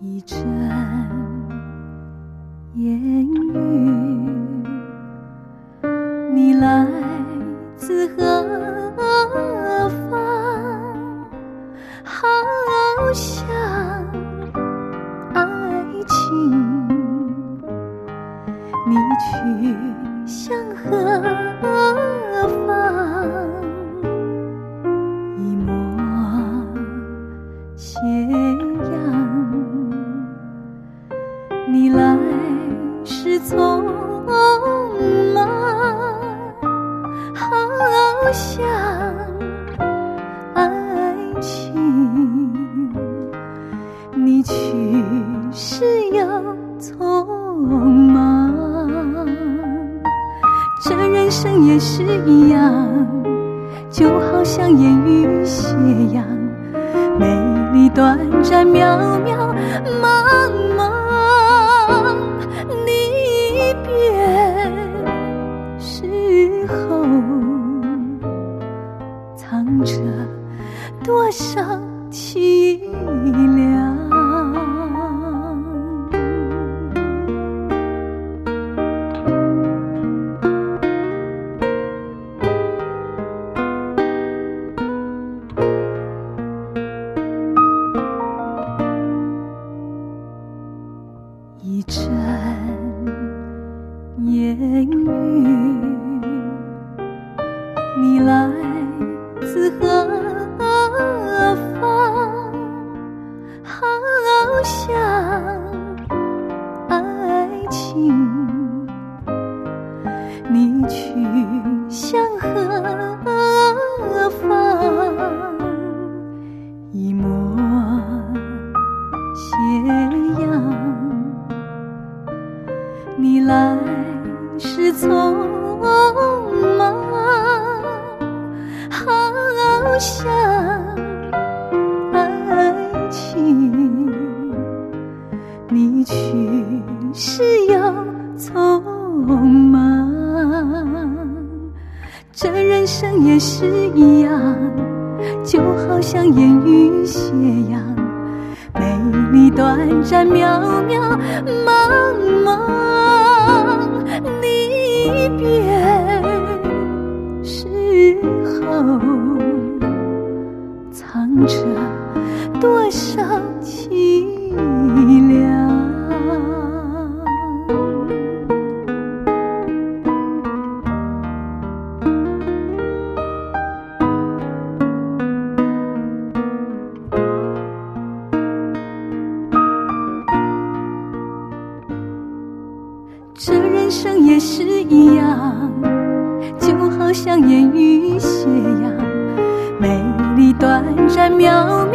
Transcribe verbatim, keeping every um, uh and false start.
一阵烟雨，你来自何方？好像爱情，你去向何方？一抹斜阳，你来时匆忙，好像爱情，你去时又匆忙。这人生也是一样，就好像烟雨斜阳，美丽短暂，渺渺茫茫。离别时候，藏着多少凄凉。一阵烟雨，你来自何方？好像爱情，你去向何方？一抹斜阳，你来时匆忙，好像爱情，你去时又匆忙。这人生也是一样，就好像烟雨斜阳，美丽短暂，渺渺茫茫。离别时候，藏着多少凄凉。这人生也是一样，就好像烟雨斜阳，美丽短暂，渺渺